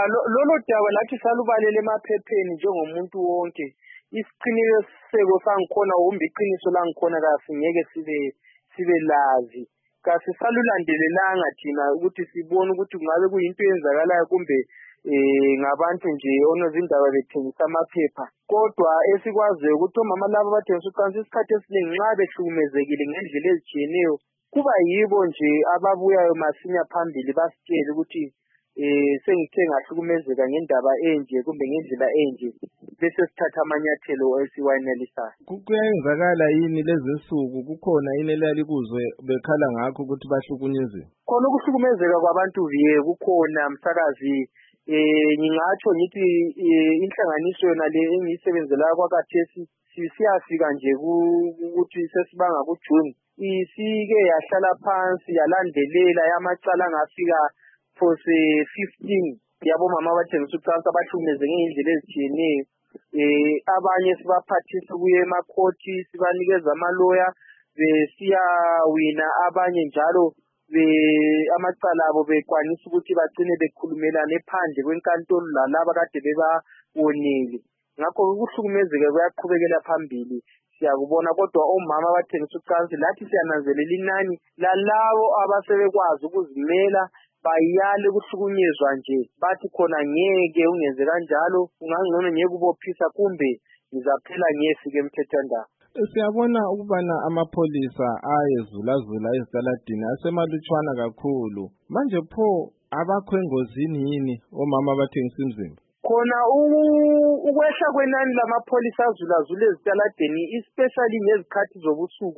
lolo daba lathi salubalele emaphepheni njengomuntu wonke. Isiqiniseko sangikhona kumbe iqiniso langikhona kasingeke sibe lazi. Kasisalulandelelanga thina ukuthi sibone ukuthi kungabe kuyinto eyenzakalayo kumbe ngabantu nje onozindaba bethengisa amaphepha. Kodwa esikwaziyo ukuthi omama laba abathengisa ucansi isikhathi esiningi nxa behlukumezekile ngendlela ezitshiyeneyo kuba yibo nje ababuyayo masinya phambili basitshele ukuthi sengithe ngahlukumezeka ngendaba enje kumbe ngendlela enje bese sithatha amanyathelo esiwanelisayo. Kuyenzakala yini lezi nsuku kukhona yini elalikuzwe bekhala ngakho ukuthi bahlukunyeziwe? Khona ukuhlukumezeka kwabantu kukhona msakazi. Ngingatsho ngithi inhlanganiso yona le engiyisebenzelayo kwakhathesi siyafika nje ukuthi sesibanga kuJune isike yahlala phansi yalandelela yamacala angafika phose 15 yabomama abathengisa ucansi abahlukumezeke ngendlela ezitshiyeneyo. Abanye sibaphathisa kuye emakhoti sibanikeza amaloya besiyawina, abanye njalo amacala abo bekwanisa ukuthi bagcine bekhulumelane phandle kwenkantolo lalaba kade bebawonile. Ngakho ukuhlukumezeka kuyaqhubekela phambili siyakubona, kodwa omama abathengisa ucansi lathi siyananzelela inani lalabo abasebekwazi ukuzimela bayale ukuhlukunyezwa nje bathi khona ngeke ungenze kanjalo, ungangcono ngeke ubophisa kumbe ngizaphela ngefike emthethwandaba. Siyabona ukubana amapholisa ayezulazula ezitaladini asemalutshwana kakhulu. Manje pho abakho engozini yini omama abathengisa imizimba? Khona ukwehla kwenani lamapholisa azulazula ezitaladini especially ngezikhathi zobusuku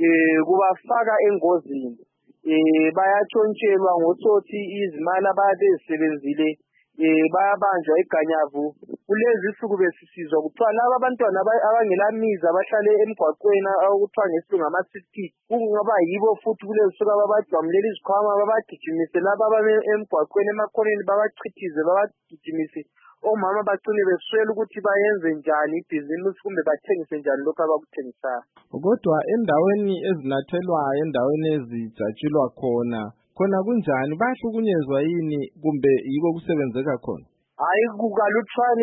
kubafaka engozini. Bayatshontshelwa ngotsotsi izimali ababezisebenzile bayabanjwa eganyavu. Kulezi suku besisizwa kuthiwa laba abantwana abangelamizi abahlale emgwaqweni okuthiwa ngesilungu ama-city kungaba yibo futhi kulezi suku ababajwamulela izikhwama babagijimise laba ababe emgwaqweni emakhoneni babachithize babagijimise. Omama bacine beswela ukuthi bayenze njani ibhizinisi kumbe bathengise njani lokho abakuthengisayo. Kodwa endaweni ezinathelwayo, endaweni ezijatshulwa khona kunjani? Bayahlukunyezwa yini kumbe yiko kusebenzeka khona? Hayi, kukalutshwane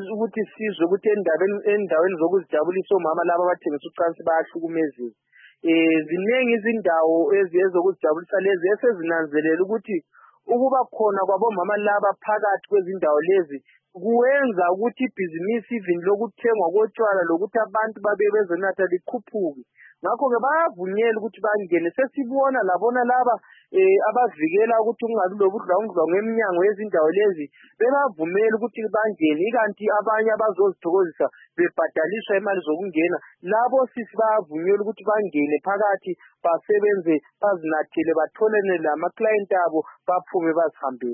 sizwe ukuthi endaweni zokuzijabulisa omama laba abathengisa ucansi bayahlukumezeka. Ziningi izindawo ezokuzijabulisa lezi esezinanzelela ukuthi ukuba khona kwabomama laba phakathi kwezindawo lezi kuwenza ukuthi ibhizinisi even lokuthengwa kotshwala lokuthi abantu babe bezonatha likhuphuke. Ngakho-ke bayavunyela ukuthi bangene. Sesibona labona laba abavikela ukuthi kungabi lobudlwangudlwangu eminyango yezindawo lezi bebavumela ukuthi bangene, ikanti abanye abazozithokozisa bebhadaliswa imali zokungena. Labo sisi bayavunyela ukuthi bangene phakathi basebenze bazinathele batholene lamaklayenti abo baphume bazihambele.